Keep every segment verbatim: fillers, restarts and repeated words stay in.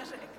Tomášek.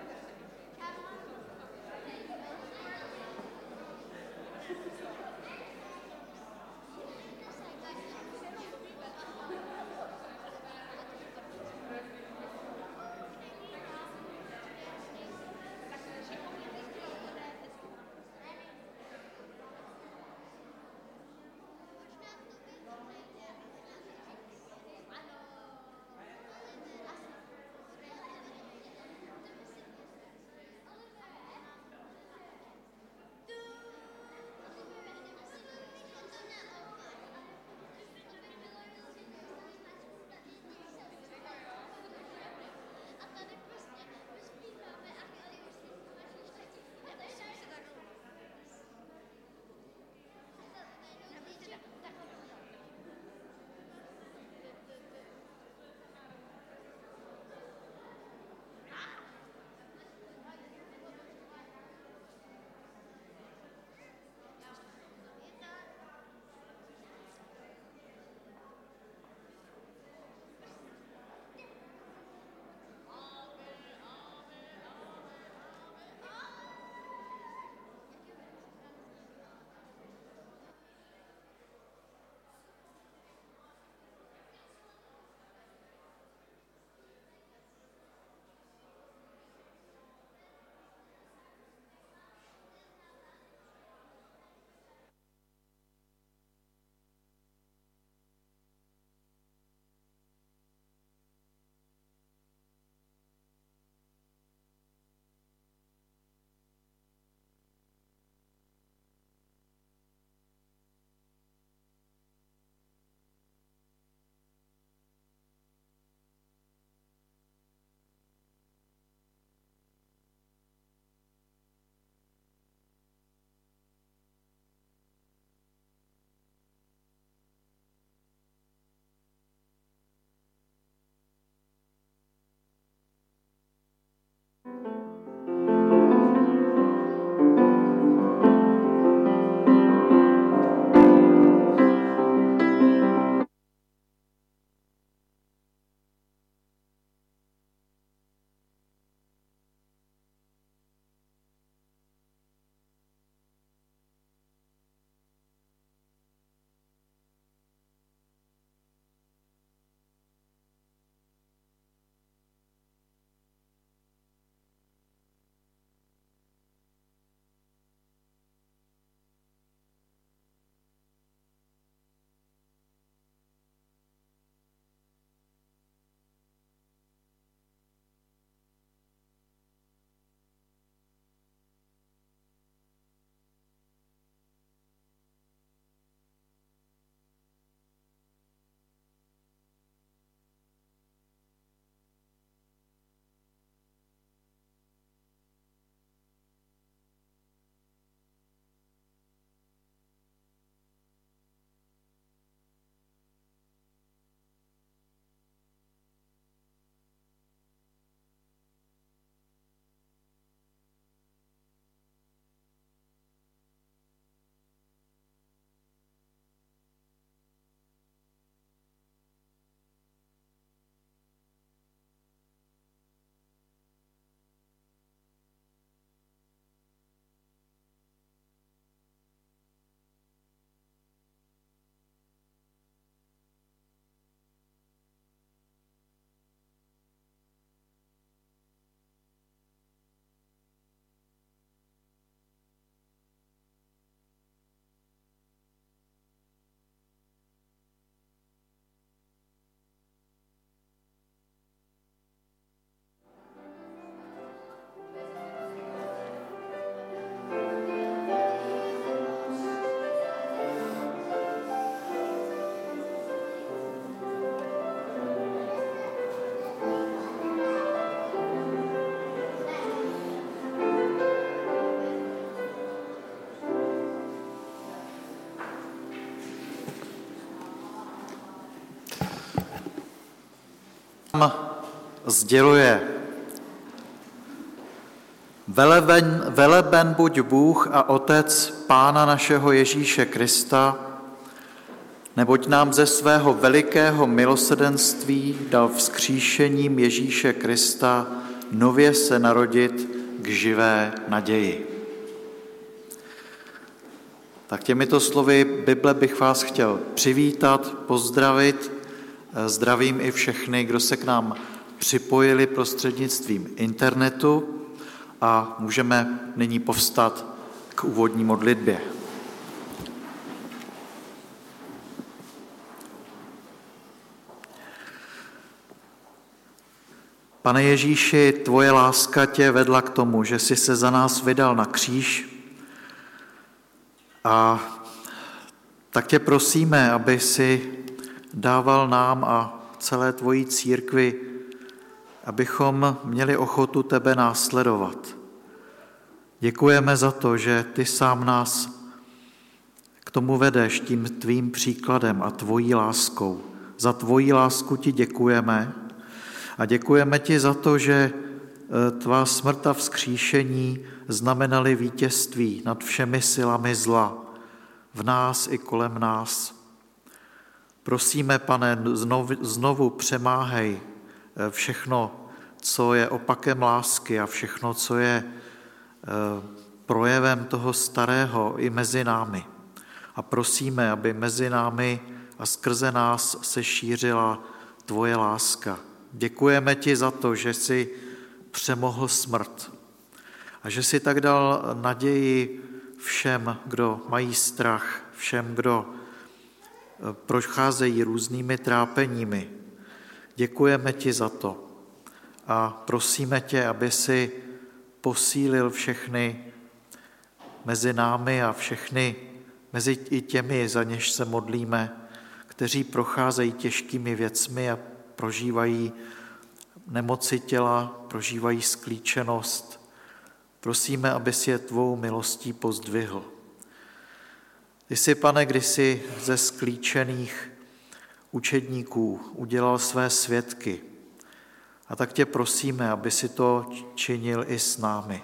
Sděluje: Veleben, veleben buď Bůh a Otec Pána našeho Ježíše Krista, neboť nám ze svého velikého milosrdenství dal vzkříšením Ježíše Krista nově se narodit k živé naději. Tak těmito slovy Bible bych vás chtěl přivítat, pozdravit. Zdravím i všechny, kdo se k nám připojili prostřednictvím internetu a můžeme nyní povstat k úvodní modlitbě. Pane Ježíši, tvoje láska tě vedla k tomu, že jsi se za nás vydal na kříž, a tak tě prosíme, aby si dával nám a celé tvojí církvi, abychom měli ochotu tebe následovat. Děkujeme za to, že ty sám nás k tomu vedeš tím tvým příkladem a tvojí láskou. Za tvojí lásku ti děkujeme a děkujeme ti za to, že tvá smrt a vzkříšení znamenaly vítězství nad všemi silami zla v nás i kolem nás. Prosíme, Pane, znovu, znovu přemáhej všechno, co je opakem lásky a všechno, co je projevem toho starého i mezi námi. A prosíme, aby mezi námi a skrze nás se šířila tvoje láska. Děkujeme ti za to, že jsi přemohl smrt a že jsi tak dal naději všem, kdo mají strach, všem, kdo procházejí různými trápeními. Děkujeme ti za to a prosíme tě, aby si posílil všechny mezi námi a všechny mezi i těmi, za něž se modlíme, kteří procházejí těžkými věcmi a prožívají nemoci těla, prožívají sklíčenost. Prosíme, aby si je tvou milostí pozdvihl. Ty jsi, Pane, kdysi ze sklíčených učedníků udělal své svědky. A tak tě prosíme, aby si to činil i s námi.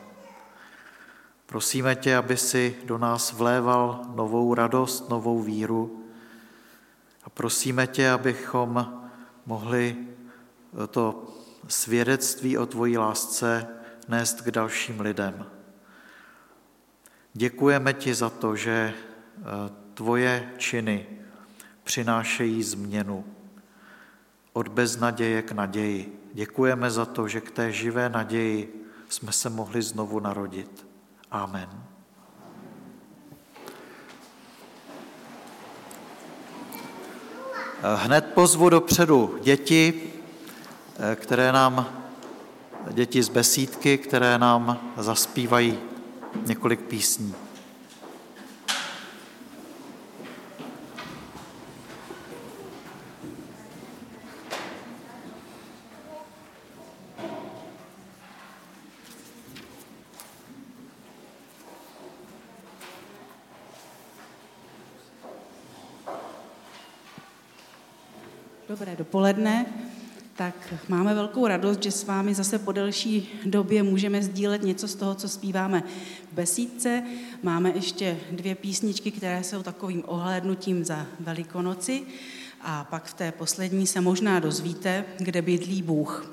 Prosíme tě, aby si do nás vléval novou radost, novou víru. A prosíme tě, abychom mohli to svědectví o tvojí lásce nést k dalším lidem. Děkujeme ti za to, že tvoje činy přinášejí změnu od beznaděje k naději. Děkujeme za to, že k té živé naději jsme se mohli znovu narodit. Amen. Hned pozvu dopředu děti, které nám, děti z besídky, které nám zaspívají několik písní. Dobré dopoledne. Tak máme velkou radost, že s vámi zase po delší době můžeme sdílet něco z toho, co zpíváme v besídce. Máme ještě dvě písničky, které jsou takovým ohlédnutím za Velikonoci a pak v té poslední se možná dozvíte, kde bydlí Bůh.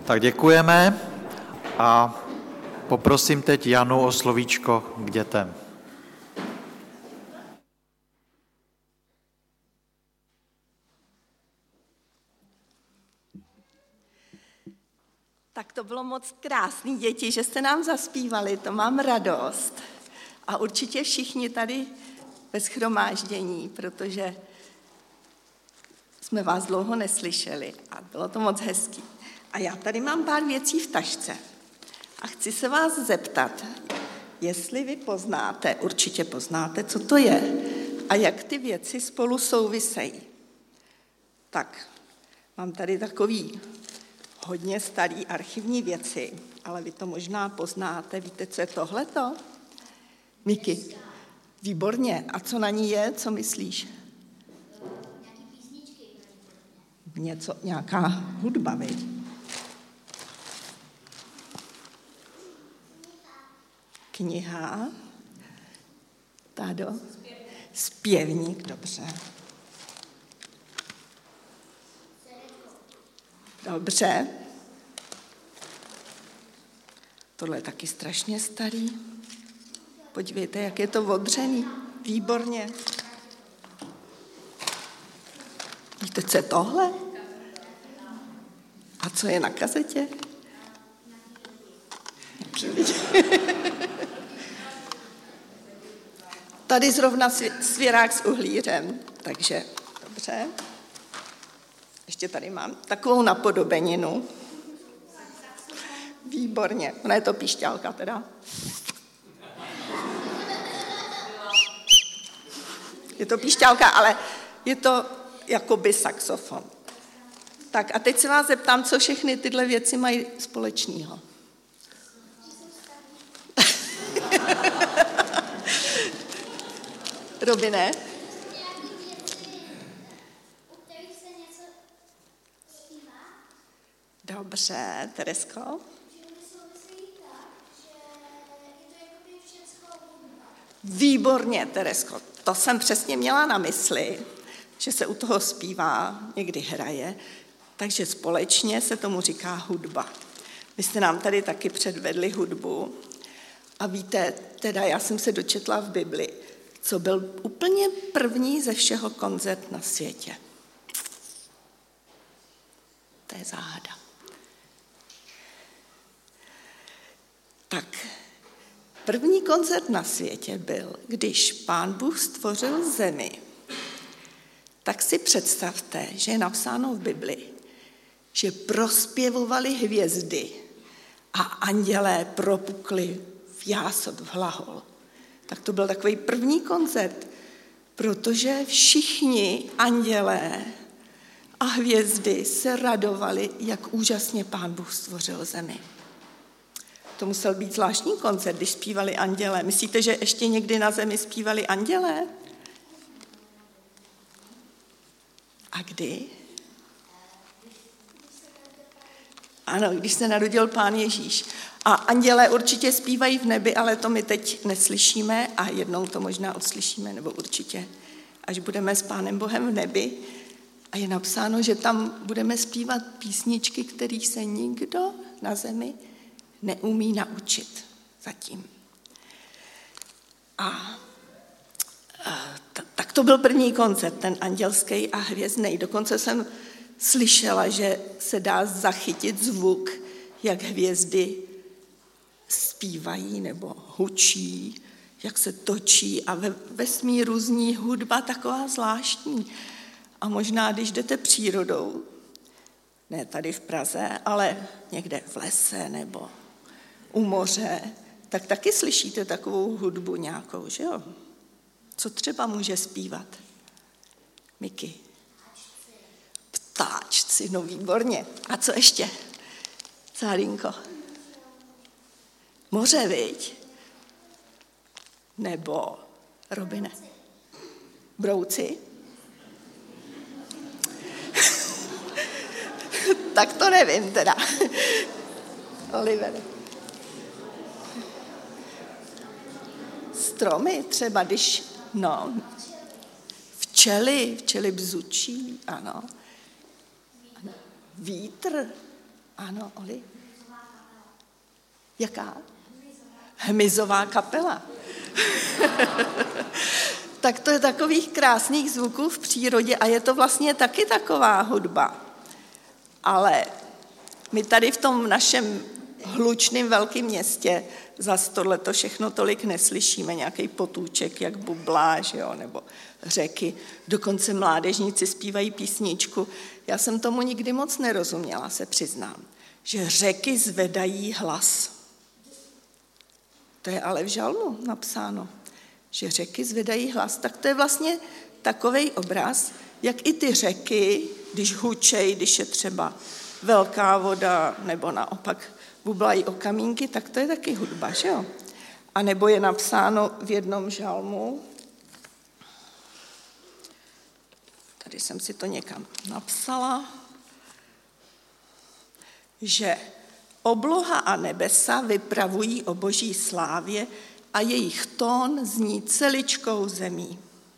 Tak děkujeme a poprosím teď Janu o slovíčko k dětem. Tak to bylo moc krásný, děti, že jste nám zaspívali, to mám radost. A určitě všichni tady ve shromáždění, protože jsme vás dlouho neslyšeli a bylo to moc hezký. A já tady mám pár věcí v tašce a chci se vás zeptat, jestli vy poznáte, určitě poznáte, co to je a jak ty věci spolu souvisejí. Tak, mám tady takový hodně starý archivní věci, ale vy to možná poznáte. Víte, co je tohleto? Miki, výborně. A co na ní je? Co myslíš? Nějaký písničky. Něco, nějaká hudba, viď? Kniha. Tádo? Zpěvník, dobře. Dobře. Tohle je taky strašně starý. Podívejte, jak je to odřený. Výborně. Víte, co je tohle? A co je na kazetě? Tady zrovna svěrák s uhlířem, takže dobře. Ještě tady mám takovou napodobeninu. Výborně. Ona je to píšťalka teda. Je to píšťalka, ale je to jakoby saxofon. Tak a teď se vás zeptám, co všechny tyhle věci mají společného. Robine? Dobře, Teresko? Výborně, Teresko. To jsem přesně měla na mysli, že se u toho zpívá, někdy hraje, takže společně se tomu říká hudba. Vy jste nám tady taky předvedli hudbu a víte, teda já jsem se dočetla v Bibli, co byl úplně první ze všeho koncert na světě. To je záhada. Tak, první koncert na světě byl, když Pán Bůh stvořil zemi. Tak si představte, že je napsáno v Bibli, že prospěvovaly hvězdy a andělé propukli v jásot, v hlahol. Tak to byl takový první koncert, protože všichni andělé a hvězdy se radovali, jak úžasně Pán Bůh stvořil zemi. To musel být zvláštní koncert, když zpívali andělé. Myslíte, že ještě někdy na zemi zpívali andělé? A kdy? Ano, když se narodil Pán Ježíš. A andělé určitě zpívají v nebi, ale to my teď neslyšíme a jednou to možná uslyšíme, nebo určitě, až budeme s Pánem Bohem v nebi. A je napsáno, že tam budeme zpívat písničky, kterých se nikdo na zemi neumí naučit zatím. A, a tak to byl první koncert, ten andělský a hvězdnej. Dokonce jsem slyšela, že se dá zachytit zvuk, jak hvězdy zpívají nebo hučí, jak se točí a ve vesmíru zní hudba taková zvláštní. A možná, když jdete přírodou, ne tady v Praze, ale někde v lese nebo u moře, tak taky slyšíte takovou hudbu nějakou, že jo? Co třeba může zpívat? Miki? Ptáčci, no výborně. A co ještě? Cárinko? Moře, viď? Nebo Robine? Brouci? Tak to nevím teda. Oliver. Stromy třeba, když, no, včely, včely bzučí, ano. Vítr, Ano, Oli? Jaká? Hmyzová kapela. Tak to je takových krásných zvuků v přírodě a je to vlastně taky taková hudba. Ale my tady v tom našem hlučném velkém městě zas tohleto všechno tolik neslyšíme, nějaký potůček, jak bublá, že jo, nebo řeky. Dokonce mládežníci zpívají písničku. Já jsem tomu nikdy moc nerozuměla, se přiznám, že řeky zvedají hlas. To je ale v žalmu napsáno, že řeky zvedají hlas. Tak to je vlastně takovej obraz, jak i ty řeky, když hučej, když je třeba velká voda, nebo naopak bublají o kamínky, tak to je taky hudba, že jo? A nebo je napsáno v jednom žalmu, tady jsem si to někam napsala, že obloha a nebesa vypravují o boží slávě a jejich tón zní celičkou zemí.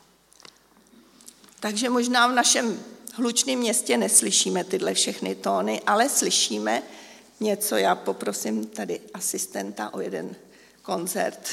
Takže možná v našem hlučném městě neslyšíme tyhle všechny tóny, ale slyšíme něco, já poprosím tady asistenta o jeden koncert.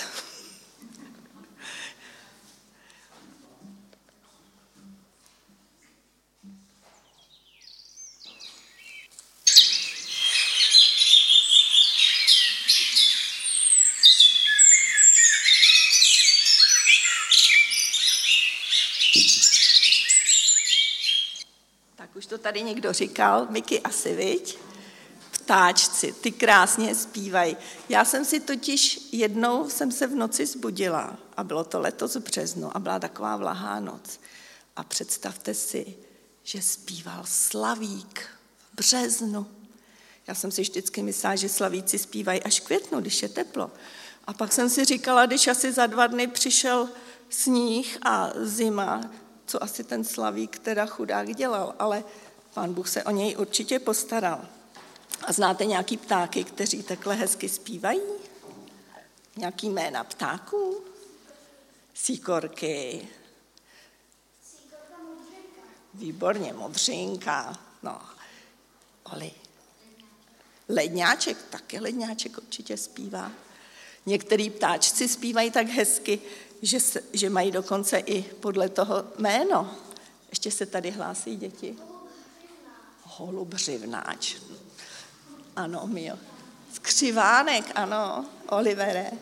Tak už to tady někdo říkal, Miky asi, viď? Ptáčci, ty krásně zpívají. Já jsem si totiž jednou jsem se v noci zbudila a bylo to letos v březnu a byla taková vlahá noc. A představte si, že zpíval slavík v březnu. Já jsem si vždycky myslela, že slavíci zpívají až v květnu, když je teplo. A pak jsem si říkala, když asi za dva dny přišel sníh a zima, co asi ten slavík teda chudák dělal, ale Pán Bůh se o něj určitě postaral. A znáte nějaký ptáky, kteří takhle hezky zpívají? Nějaký jména ptáků? Síkorky. Síkorka modřinka. Výborně, modřinka. No, Oli. Ledňáček, taky ledňáček určitě zpívá. Některý ptáčci zpívají tak hezky, že, se, že mají dokonce i podle toho jméno. Ještě se tady hlásí děti. Holubřivnáč. Ano, Mio. Skřivánek, ano, Olivere.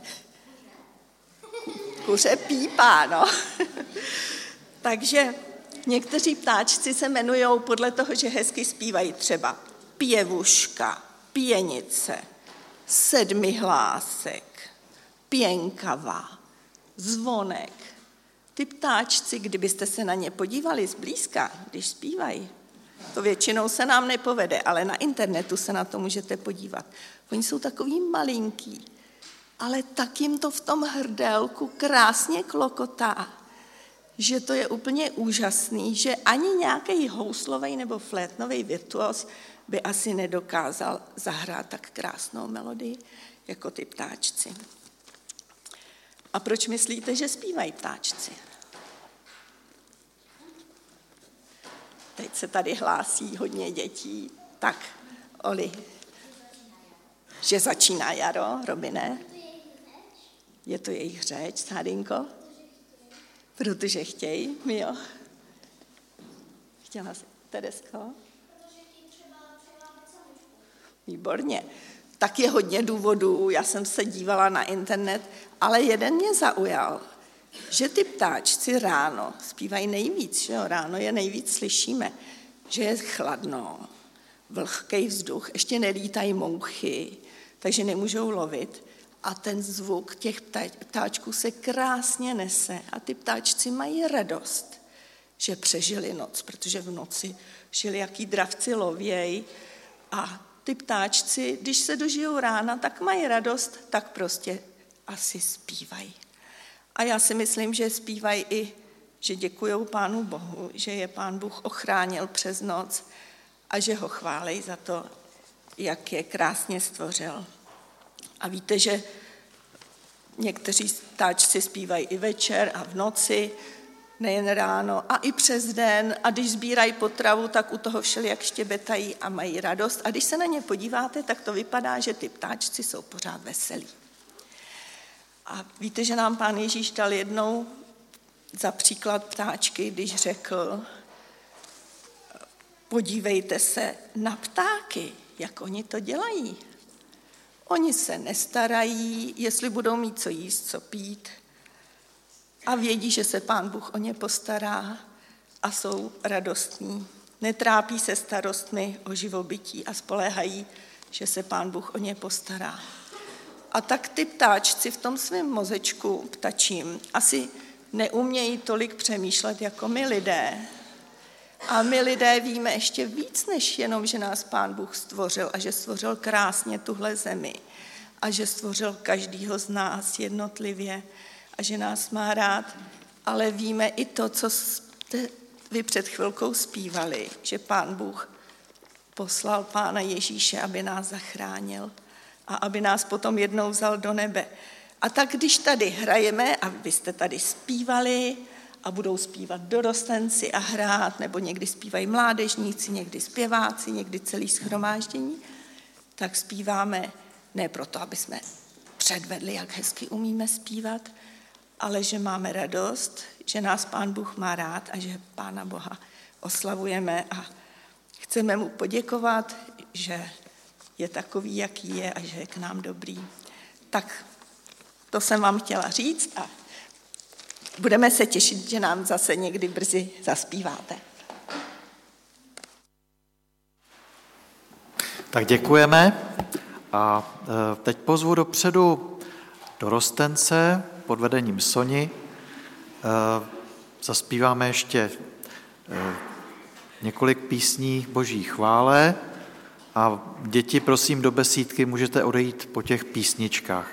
Kuře pípá, no. Takže někteří ptáčci se jmenují podle toho, že hezky zpívají třeba pěvuška, pěnice, sedmihlásek, pěnkava, zvonek. Ty ptáčci, kdybyste se na ně podívali zblízka, když zpívají, to většinou se nám nepovede, ale na internetu se na to můžete podívat. Oni jsou takový malinký, ale tak jim to v tom hrdelku krásně klokotá, že to je úplně úžasný, že ani nějaký houslovej nebo flétnovej virtuos by asi nedokázal zahrát tak krásnou melodii jako ty ptáčci. A proč myslíte, že zpívají ptáčci? Teď se tady hlásí hodně dětí. Tak, Oli. Že začíná jaro, Robine? Je to jejich řeč, Sádinko? Protože chtějí, Mio. Chtěla jsi, Teresko? Výborně. Tak je hodně důvodů, já jsem se dívala na internet, ale jeden mě zaujal, že ty ptáčci ráno zpívají nejvíc, že jo? Ráno je nejvíc slyšíme, že je chladno, vlhký vzduch, ještě nelítají mouchy, takže nemůžou lovit a ten zvuk těch ptáčků se krásně nese a ty ptáčci mají radost, že přežili noc, protože v noci žili jaký dravci lověj a ty ptáčci, když se dožijou rána, tak mají radost, tak prostě asi zpívají. A já si myslím, že zpívají i, že děkujou Pánu Bohu, že je Pán Bůh ochránil přes noc a že ho chválí za to, jak je krásně stvořil. A víte, že někteří ptáčci zpívají i večer a v noci, nejen ráno, a i přes den. A když sbírají potravu, tak u toho všelijak štěbetají a mají radost. A když se na ně podíváte, tak to vypadá, že ty ptáčci jsou pořád veselí. A víte, že nám Pán Ježíš dal jednou za příklad ptáčky, když řekl, podívejte se na ptáky, jak oni to dělají. Oni se nestarají, jestli budou mít co jíst, co pít, a vědí, že se Pán Bůh o ně postará a jsou radostní. Netrápí se starostmi o živobytí a spoléhají, že se Pán Bůh o ně postará. A tak ty ptáčci v tom svém mozečku ptačím asi neumějí tolik přemýšlet jako my lidé. A my lidé víme ještě víc, než jenom, že nás Pán Bůh stvořil a že stvořil krásně tuhle zemi a že stvořil každýho z nás jednotlivě a že nás má rád, ale víme i to, co jste vy před chvilkou zpívali, že Pán Bůh poslal Pána Ježíše, aby nás zachránil a aby nás potom jednou vzal do nebe. A tak když tady hrajeme, a vy jste tady zpívali a budou zpívat dorostenci a hrát, nebo někdy zpívají mládežníci, někdy zpěváci, někdy celý shromáždění, tak zpíváme ne proto, aby jsme předvedli, jak hezky umíme zpívat, ale že máme radost, že nás Pán Bůh má rád a že Pána Boha oslavujeme a chceme mu poděkovat, že je takový, jaký je a že je k nám dobrý. Tak to jsem vám chtěla říct a budeme se těšit, že nám zase někdy brzy zaspíváte. Tak děkujeme a teď pozvu dopředu dorostence pod vedením Soni. Zaspíváme ještě několik písní Boží chvále a děti, prosím, do besídky můžete odejít po těch písničkách.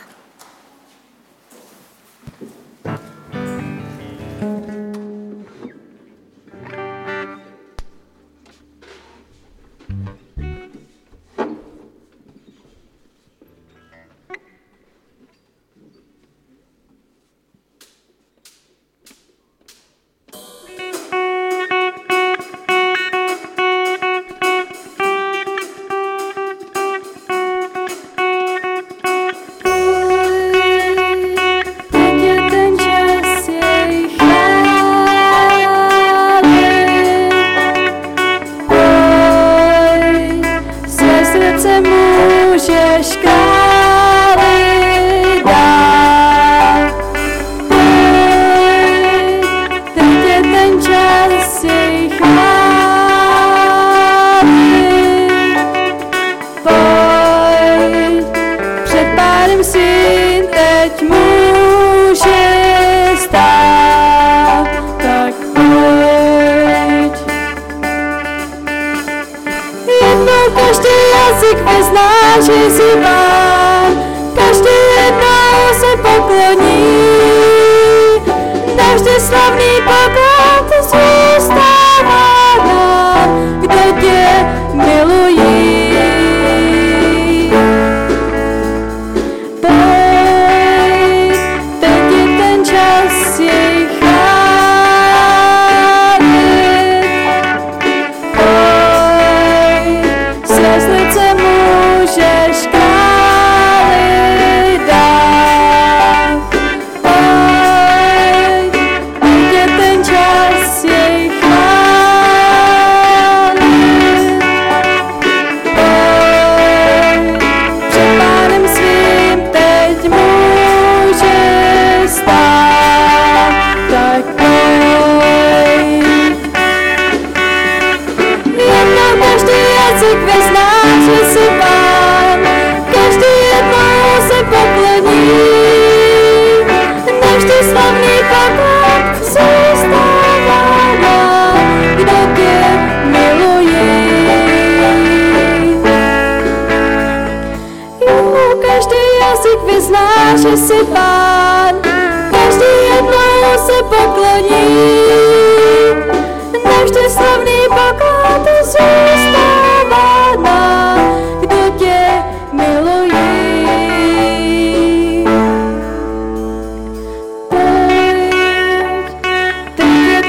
Teď je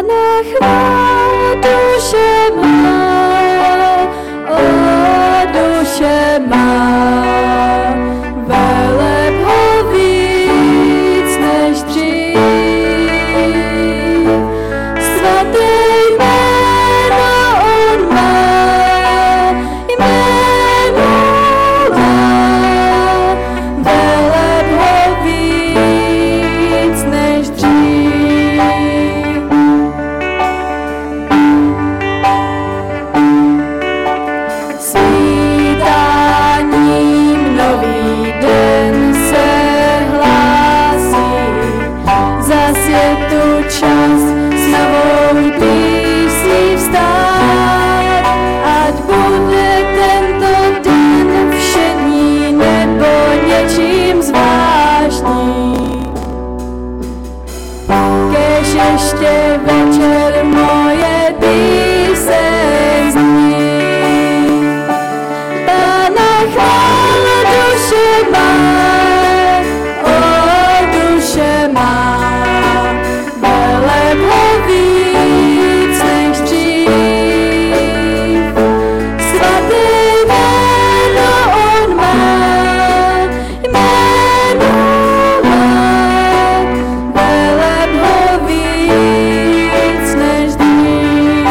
Pána chvál duše má, o duše má, veleb ho víc než dřív. Svaté jméno on má, jméno má, veleb ho víc než dřív. Svítáním nový den se hlásí, zas je tu čas s novou písní vstát, ať bude tento den všední nebo něčím zvláštní. Kež ještě večer moje píseň zní. Pána chvála duše má, o duše má, veleb ho víc než dřív. Svaté jméno on má, jméno má, veleb ho víc než dřív.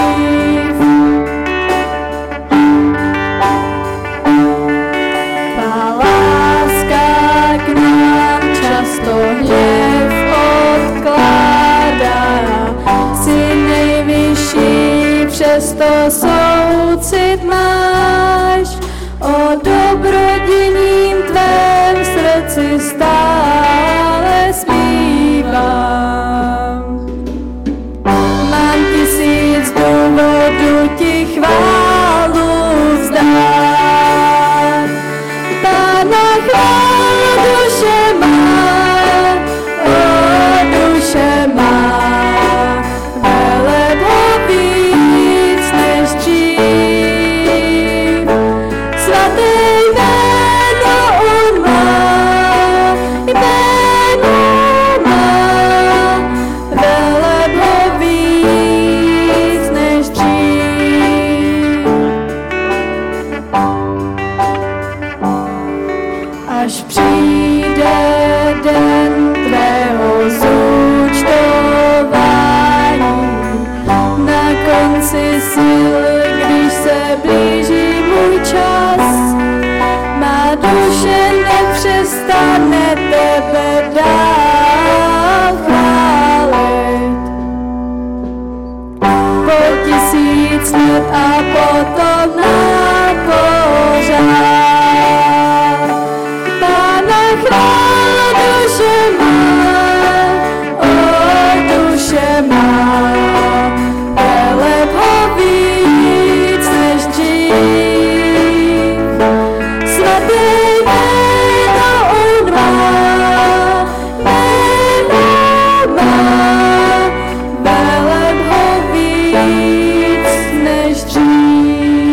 Tvá láska k nám často hněv odkládá, jsi nejvyšší, přesto soucit máš, o dobrodiním tvém srdci stále zpívám. Mám tisíc důvodů ti chválu vzdát. Pána chvála duše má, o duše má, veleb ho víc než dřív. Svaté jméno on má, jméno má, veleb ho víc než dřív. Až přijde den tvého zúčtování, na konci sil, když se blíží můj čas, má duše nepřestane tebe dál chválit. Po tisíc let a potom na pořád. Pána chvála duše má, o duše má, veleb ho víc než dřív. Svaté jméno on má, jméno má, veleb ho víc než dřív.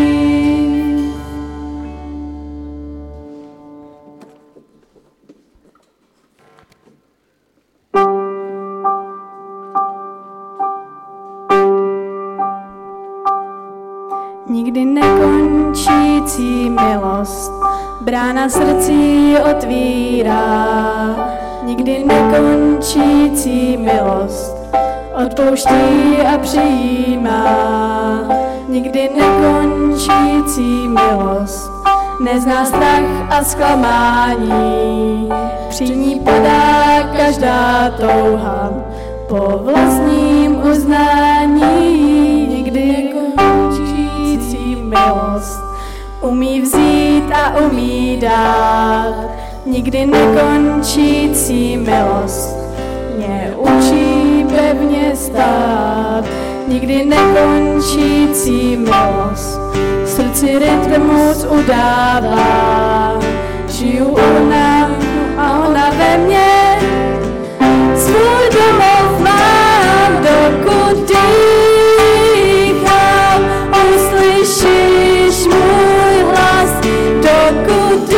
Nikdy nekončící milost brána srdcí otvírá. Nikdy nekončící milost odpouští a přijímá. Nikdy nekončící milost nezná strach a zklamání. Při ní padá každá touha po vlastním uznání. Nikdy nekončící milost umí vzít a umí dát. Nikdy nekončící milost mě učí pevně stát. Nikdy nekončící milost srdci rytmus udává. Žiju ona a ona ve mně, svůj domov mám, dokud dýchám. Uslyšíš můj hlas, dokud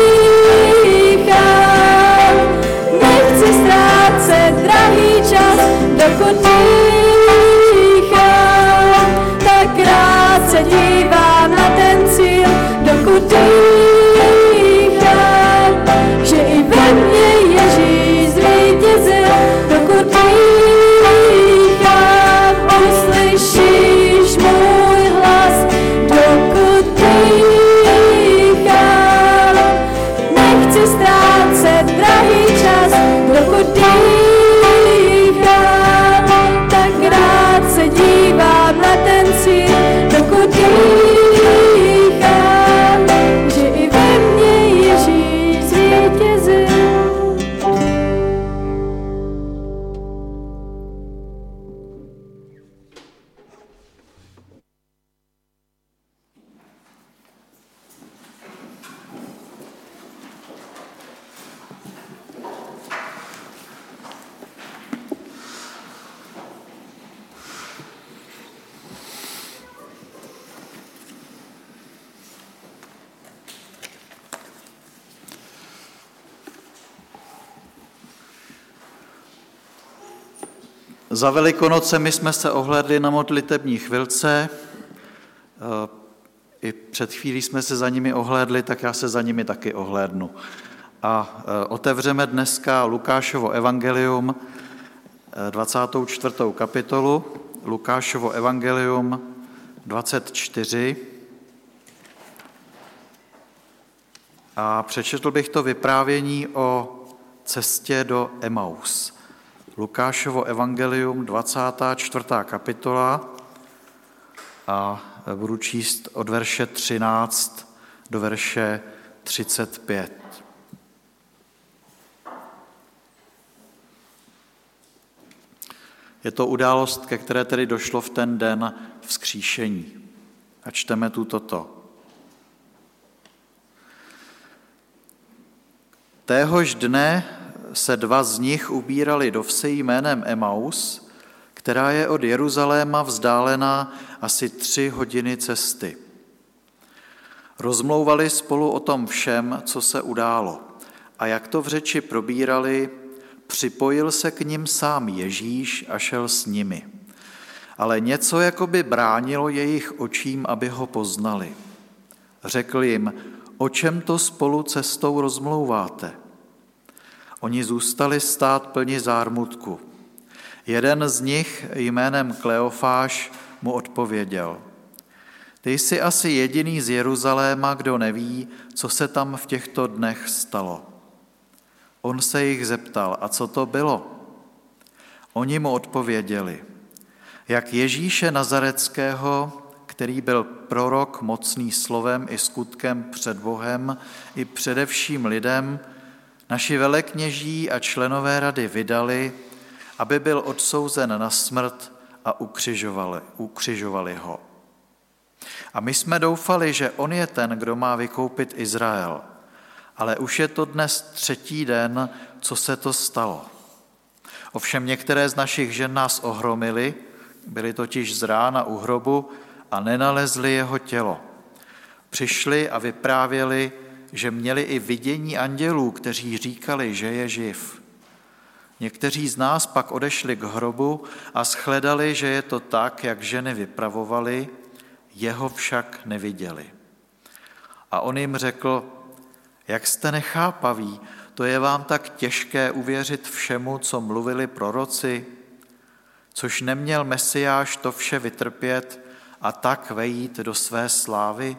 dýchám. Nechci ztrácet drahý čas, dokud dýchám. dokud dýchám, že i ve mně Ježíš zvítězil, dokud dýchám, uslyšíš můj hlas, dokud dýchám, nechci ztrácet drahý čas, dokud dýchám, tak rád se dívám na ten cíl, dokud dýchám, že i ve mně Ježíš zvítězil. Za Velikonocemi jsme se ohlédli na modlitební chvilce. I před chvílí jsme se za nimi ohlédli, tak já se za nimi taky ohlédnu. A otevřeme dneska Lukášovo evangelium, dvacátou čtvrtou kapitolu, Lukášovo evangelium dvacet čtyři. A přečetl bych to vyprávění o cestě do Emaus. Lukášovo evangelium, dvacátá čtvrtá kapitola, a budu číst od verše třináct do verše třicet pět. Je to událost, ke které tedy došlo v ten den vzkříšení. A čteme tu toto. Téhož dne se dva z nich ubírali do vsi jménem Emaus, která je od Jeruzaléma vzdálená asi tři hodiny cesty. Rozmlouvali spolu o tom všem, co se událo. A jak to v řeči probírali, připojil se k nim sám Ježíš a šel s nimi. Ale něco jakoby bránilo jejich očím, aby ho poznali. Řekl jim, o čem to spolu cestou rozmlouváte? Oni zůstali stát plni zármutku. Jeden z nich jménem Kleofáš mu odpověděl. Ty jsi asi jediný z Jeruzaléma, kdo neví, co se tam v těchto dnech stalo. On se jich zeptal, a co to bylo? Oni mu odpověděli, jak Ježíše Nazareckého, který byl prorok mocný slovem i skutkem před Bohem i především lidem, naši velekněží a členové rady vydali, aby byl odsouzen na smrt a ukřižovali, ukřižovali ho. A my jsme doufali, že on je ten, kdo má vykoupit Izrael. Ale už je to dnes třetí den, co se to stalo. Ovšem některé z našich žen nás ohromily, byly totiž z rána u hrobu a nenalezli jeho tělo. Přišli a vyprávěli, že měli i vidění andělů, kteří říkali, že je živ. Někteří z nás pak odešli k hrobu a shledali, že je to tak, jak ženy vypravovali, jeho však neviděli. A on jim řekl, jak jste nechápaví, to je vám tak těžké uvěřit všemu, co mluvili proroci, což neměl Mesiáš to vše vytrpět a tak vejít do své slávy?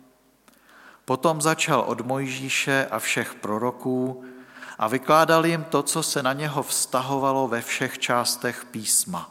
Potom začal od Mojžíše a všech proroků a vykládal jim to, co se na něho vztahovalo ve všech částech písma.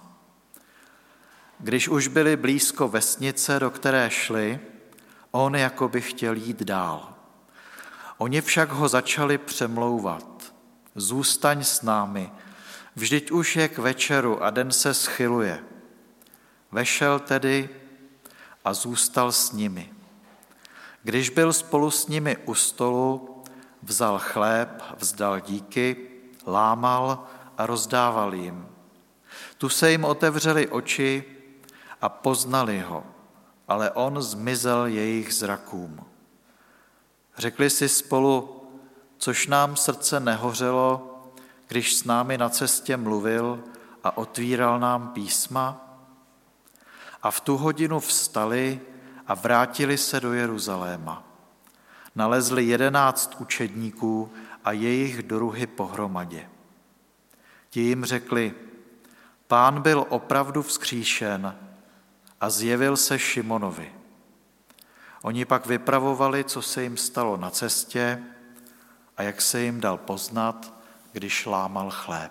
Když už byli blízko vesnice, do které šli, on jako by chtěl jít dál. Oni však ho začali přemlouvat. Zůstaň s námi, vždyť už je k večeru a den se schyluje. Vešel tedy a zůstal s nimi. Když byl spolu s nimi u stolu, vzal chléb, vzdal díky, lámal a rozdával jim. Tu se jim otevřely oči a poznali ho, ale on zmizel jejich zrakům. Řekli si spolu, což nám srdce nehořelo, když s námi na cestě mluvil a otvíral nám písma? A v tu hodinu vstali a vrátili se do Jeruzaléma. nalezli jedenáct učedníků a jejich druhy pohromadě. Ti jim řekli, Pán byl opravdu vzkříšen a zjevil se Šimonovi. Oni pak vypravovali, co se jim stalo na cestě a jak se jim dal poznat, když lámal chléb.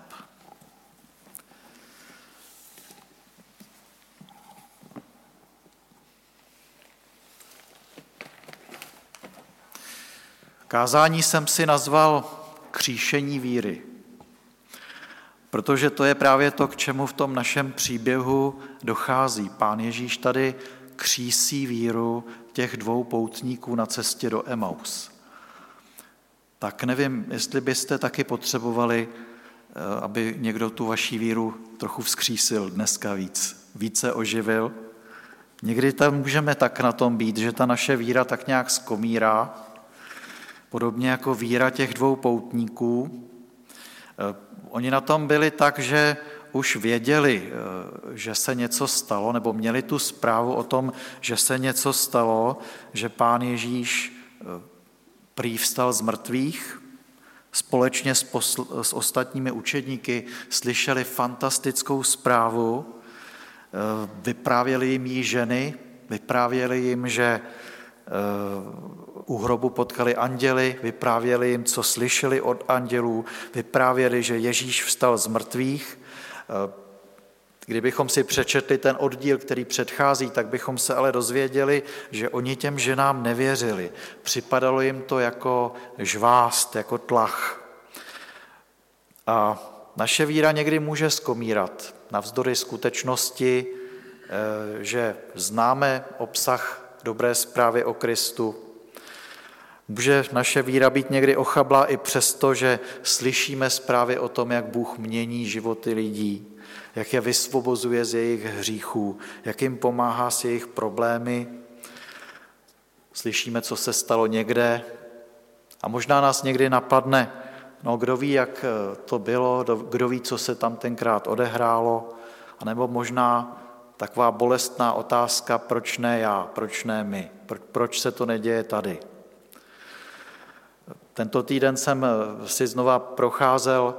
Kázání jsem si nazval Kříšení víry, protože to je právě to, k čemu v tom našem příběhu dochází. Pán Ježíš tady křísí víru těch dvou poutníků na cestě do Emaus. Tak nevím, jestli byste taky potřebovali, aby někdo tu vaši víru trochu vzkřísil dneska víc, více oživil. Někdy tam můžeme tak na tom být, že ta naše víra tak nějak skomírá, podobně jako víra těch dvou poutníků. Oni na tom byli tak, že už věděli, že se něco stalo, nebo měli tu zprávu o tom, že se něco stalo, že Pán Ježíš prý vstal z mrtvých. Společně s, posl- s ostatními učedníky slyšeli fantastickou zprávu, vyprávěli jim ji ženy, vyprávěli jim, že u hrobu potkali anděli, vyprávěli jim, co slyšeli od andělů, vyprávěli, že Ježíš vstal z mrtvých. Kdybychom si přečetli ten oddíl, který předchází, tak bychom se ale dozvěděli, že oni těm ženám nevěřili. Připadalo jim to jako žvást, jako tlach. A naše víra někdy může skomírat navzdory skutečnosti, že známe obsah dobré zprávy o Kristu. Může naše víra být někdy ochablá i přesto, že slyšíme zprávy o tom, jak Bůh mění životy lidí, jak je vysvobozuje z jejich hříchů, jak jim pomáhá s jejich problémy. Slyšíme, co se stalo někde a možná nás někdy napadne, no kdo ví, jak to bylo, kdo ví, co se tam tenkrát odehrálo, anebo možná taková bolestná otázka, proč ne já, proč ne my, proč se to neděje tady. Tento týden jsem si znova procházel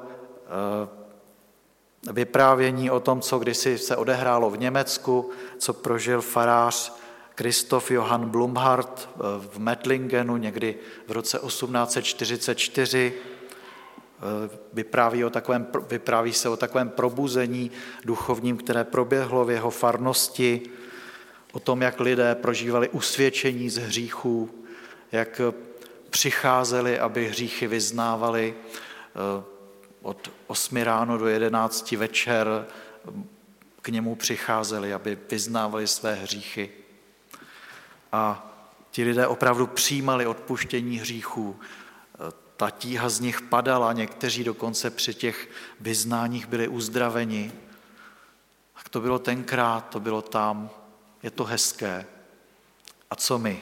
vyprávění o tom, co kdysi se odehrálo v Německu, co prožil farář Christoph Johann Blumhardt v Mettlingenu někdy v roce osmnáct set čtyřicet čtyři. Vypráví, o takovém, vypráví se o takovém probuzení duchovním, které proběhlo v jeho farnosti, o tom, jak lidé prožívali usvědčení z hříchů, jak přicházeli, aby hříchy vyznávali od osmi ráno do jedenácti večer, k němu přicházeli, aby vyznávali své hříchy. A ti lidé opravdu přijímali odpuštění hříchů. Ta tíha z nich padala, někteří dokonce při těch vyznáních byli uzdraveni. Tak to bylo tenkrát, to bylo tam, je to hezké. A co my?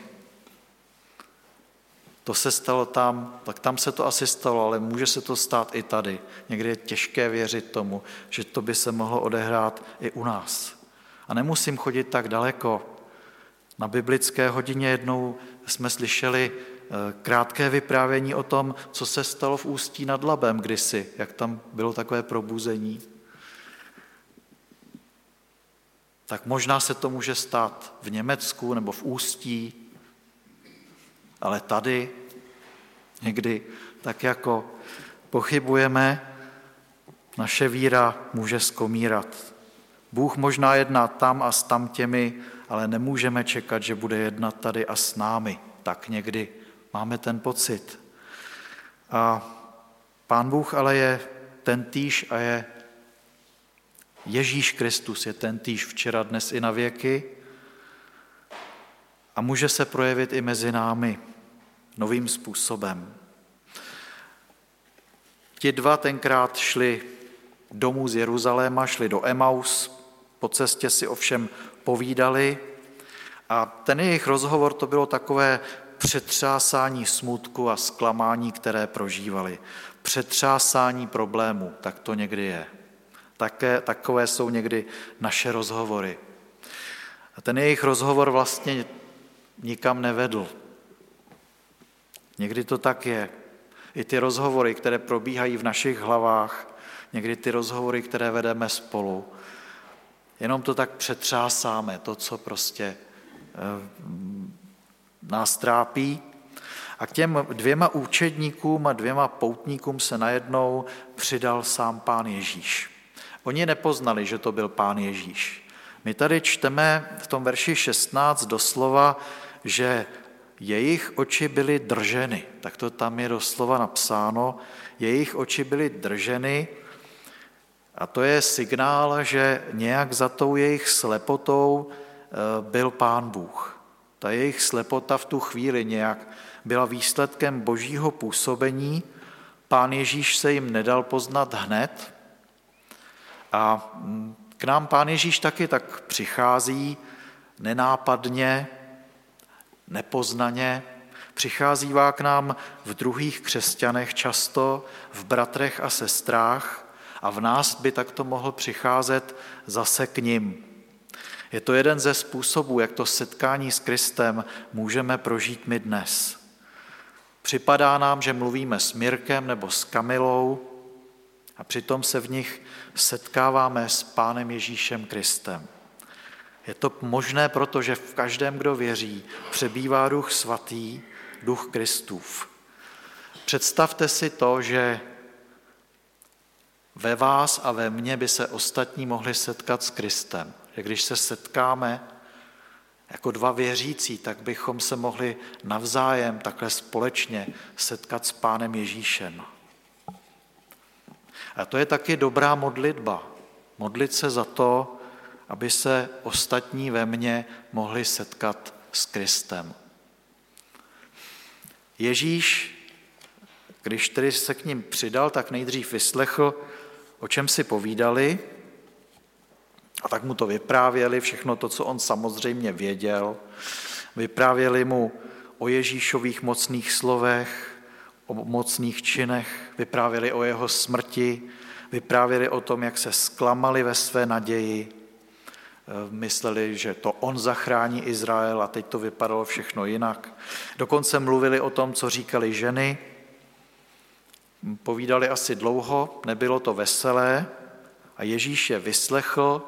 To se stalo tam, tak tam se to asi stalo, ale může se to stát i tady. Někdy je těžké věřit tomu, že to by se mohlo odehrát i u nás. A nemusím chodit tak daleko. Na biblické hodině jednou jsme slyšeli krátké vyprávění o tom, co se stalo v Ústí nad Labem kdysi, jak tam bylo takové probuzení. Tak možná se to může stát v Německu nebo v Ústí, ale tady někdy tak jako pochybujeme, naše víra může skomírat. Bůh možná jedná tam a s tamtěmi, ale nemůžeme čekat, že bude jednat tady a s námi. Tak někdy máme ten pocit. A Pán Bůh ale je tentýž a je Ježíš Kristus je tentýž včera, dnes i na věky a může se projevit i mezi námi novým způsobem. Ti dva tenkrát šli domů z Jeruzaléma, šli do Emaus, po cestě si ovšem povídali a ten jejich rozhovor to bylo takové přetřásání smutku a zklamání, které prožívali. Přetřásání problémů, tak to někdy je. Také, takové jsou někdy naše rozhovory. A ten jejich rozhovor vlastně nikam nevedl. Někdy to tak je. I ty rozhovory, které probíhají v našich hlavách, někdy ty rozhovory, které vedeme spolu, jenom to tak přetřásáme, to, co prostě e, nás trápí. A k těm dvěma účedníkům a dvěma poutníkům se najednou přidal sám Pán Ježíš. Oni nepoznali, že to byl Pán Ježíš. My tady čteme v tom verši šestnáct doslova, že jejich oči byly drženy. Tak to tam je doslova napsáno. Jejich oči byly drženy a to je signál, že nějak za tou jejich slepotou byl Pán Bůh. Ta jejich slepota v tu chvíli nějak byla výsledkem božího působení. Pán Ježíš se jim nedal poznat hned a k nám Pán Ježíš taky tak přichází nenápadně, nepoznaně, přicházívá k nám v druhých křesťanech často, v bratrech a sestrách a v nás by takto mohl přicházet zase k nim. Je to jeden ze způsobů, jak to setkání s Kristem můžeme prožít my dnes. Připadá nám, že mluvíme s Mirkem nebo s Kamilou a přitom se v nich setkáváme s Pánem Ježíšem Kristem. Je to možné, protože v každém, kdo věří, přebývá Duch Svatý, Duch Kristův. Představte si to, že ve vás a ve mně by se ostatní mohli setkat s Kristem. Že když se setkáme jako dva věřící, tak bychom se mohli navzájem takhle společně setkat s Pánem Ježíšem. A to je taky dobrá modlitba. Modlit se za to, aby se ostatní ve mně mohli setkat s Kristem. Ježíš, když tedy se k ním přidal, tak nejdřív vyslechl, o čem si povídali, a tak mu to vyprávěli, všechno to, co on samozřejmě věděl. Vyprávěli mu o Ježíšových mocných slovech, o mocných činech, vyprávěli o jeho smrti, vyprávěli o tom, jak se zklamali ve své naději, mysleli, že to on zachrání Izrael a teď to vypadalo všechno jinak. Dokonce mluvili o tom, co říkali ženy, povídali asi dlouho, nebylo to veselé a Ježíš je vyslechl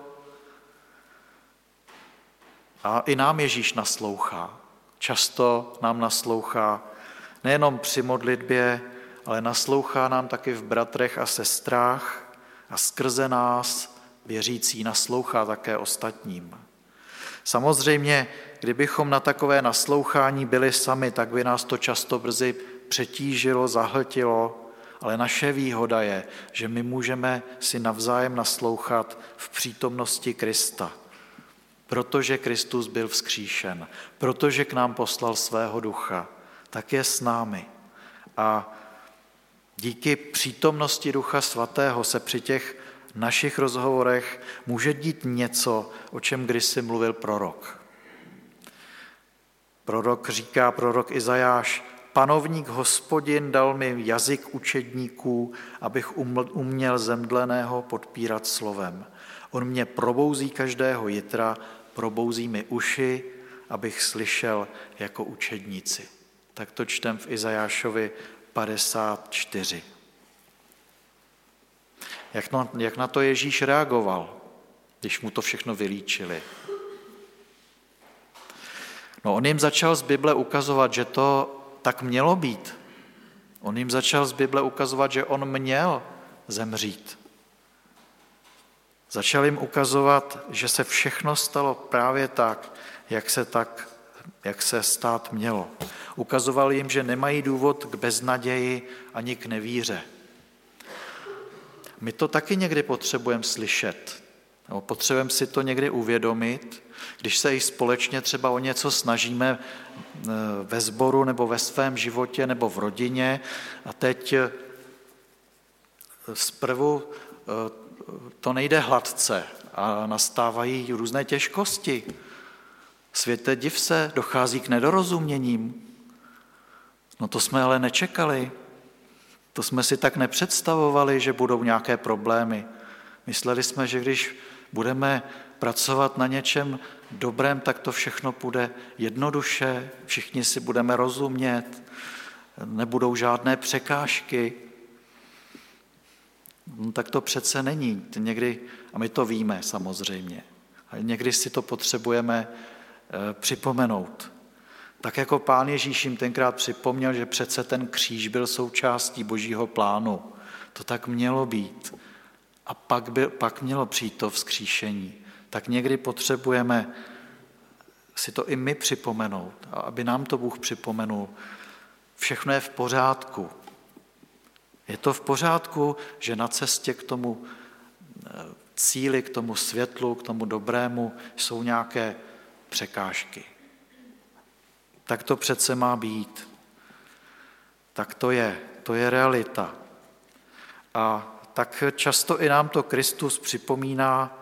a i nám Ježíš naslouchá. Často nám naslouchá nejenom při modlitbě, ale naslouchá nám taky v bratrech a sestrách a skrze nás věřící naslouchá také ostatním. Samozřejmě, kdybychom na takové naslouchání byli sami, tak by nás to často brzy přetížilo, zahltilo, ale naše výhoda je, že my můžeme si navzájem naslouchat v přítomnosti Krista, protože Kristus byl vzkříšen, protože k nám poslal svého ducha, tak je s námi. A díky přítomnosti Ducha Svatého se při těch našich rozhovorech může dít něco, o čem kdysi mluvil prorok. Prorok říká, prorok Izajáš, Panovník Hospodin dal mi jazyk učedníků, abych uměl zemdleného podpírat slovem. On mě probouzí každého jitra, probouzí mi uši, abych slyšel jako učedníci. Tak to čtem v Izajášovi padesát čtyři. Jak, no, jak na to Ježíš reagoval, když mu to všechno vylíčili? No, on jim začal z Bible ukazovat, že to tak mělo být. On jim začal z Bible ukazovat, že on měl zemřít. Začal jim ukazovat, že se všechno stalo právě tak, jak se, tak, jak se stát mělo. Ukazoval jim, že nemají důvod k beznaději ani k nevíře. My to taky někdy potřebujeme slyšet. Potřebujeme si to někdy uvědomit, když se i společně třeba o něco snažíme ve sboru nebo ve svém životě nebo v rodině a teď zprvu to nejde hladce a nastávají různé těžkosti. Světe, div se, dochází k nedorozuměním. No to jsme ale nečekali. To jsme si tak nepředstavovali, že budou nějaké problémy. Mysleli jsme, že když budeme pracovat na něčem dobrém, tak to všechno půjde jednoduše, všichni si budeme rozumět, nebudou žádné překážky. No, tak to přece není. Někdy, a my to víme samozřejmě, ale někdy si to potřebujeme e, připomenout. Tak jako Pán Ježíš jim tenkrát připomněl, že přece ten kříž byl součástí Božího plánu. To tak mělo být. A pak, byl, pak mělo přijít to vzkříšení. Tak někdy potřebujeme si to i my připomenout, a aby nám to Bůh připomenul. Všechno je v pořádku. Je to v pořádku, že na cestě k tomu cíli, k tomu světlu, k tomu dobrému jsou nějaké překážky. Tak to přece má být. Tak to je. To je realita. A tak často i nám to Kristus připomíná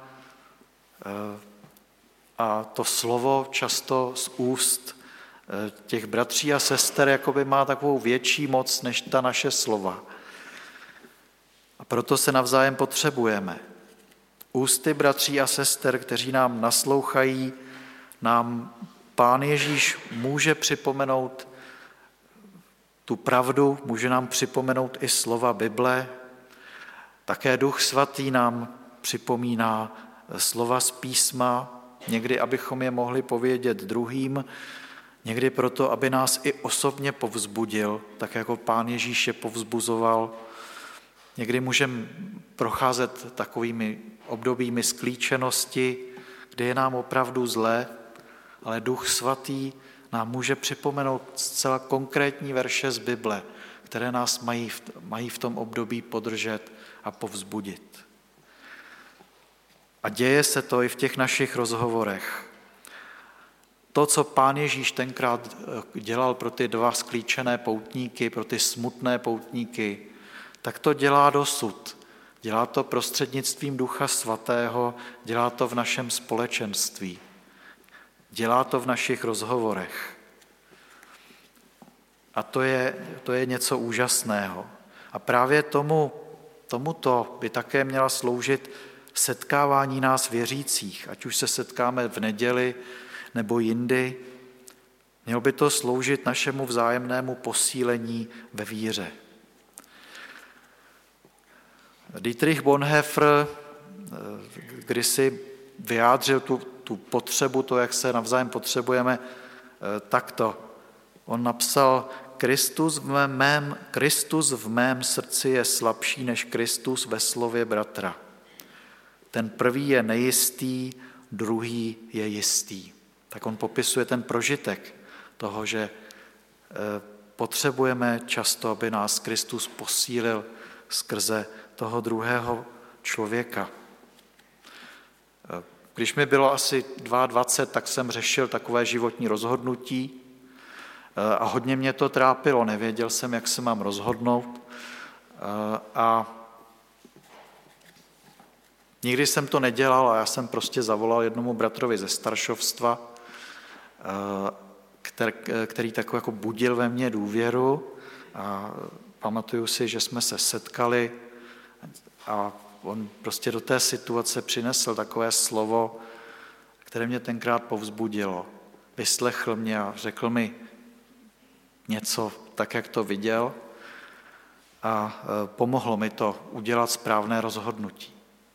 a to slovo často z úst těch bratří a sester jakoby má takovou větší moc než ta naše slova. A proto se navzájem potřebujeme. Ústy bratří a sester, kteří nám naslouchají, nám Pán Ježíš může připomenout tu pravdu, může nám připomenout i slova Bible. Také Duch Svatý nám připomíná slova z písma, někdy abychom je mohli povědět druhým, někdy proto, aby nás i osobně povzbudil, tak jako Pán Ježíš je povzbuzoval. Někdy můžeme procházet takovými obdobími sklíčenosti, kdy je nám opravdu zlé, ale Duch Svatý nám může připomenout zcela konkrétní verše z Bible, které nás mají v, mají v tom období podržet a povzbudit. A děje se to i v těch našich rozhovorech. To, co Pán Ježíš tenkrát dělal pro ty dva sklíčené poutníky, pro ty smutné poutníky, tak to dělá dosud. Dělá to prostřednictvím Ducha Svatého, dělá to v našem společenství. Dělá to v našich rozhovorech. A to je, to je něco úžasného. A právě tomu, tomuto by také měla sloužit setkávání nás věřících, ať už se setkáme v neděli nebo jindy. Mělo by to sloužit našemu vzájemnému posílení ve víře. Dietrich Bonhoeffer kdysi vyjádřil tu, tu potřebu, to, jak se navzájem potřebujeme, takto. On napsal, Kristus v mém, Kristus v mém srdci je slabší než Kristus ve slově bratra. Ten prvý je nejistý, druhý je jistý. Tak on popisuje ten prožitek toho, že potřebujeme často, aby nás Kristus posílil skrze toho druhého člověka. Když mi bylo asi dvacet dva, tak jsem řešil takové životní rozhodnutí a hodně mě to trápilo, nevěděl jsem, jak se mám rozhodnout a nikdy jsem to nedělal a já jsem prostě zavolal jednomu bratrovi ze staršovstva, který, který takový jako budil ve mně důvěru a pamatuju si, že jsme se setkali a on prostě do té situace přinesl takové slovo, které mě tenkrát povzbudilo. Vyslechl mě a řekl mi něco tak, jak to viděl a pomohlo mi to udělat správné rozhodnutí.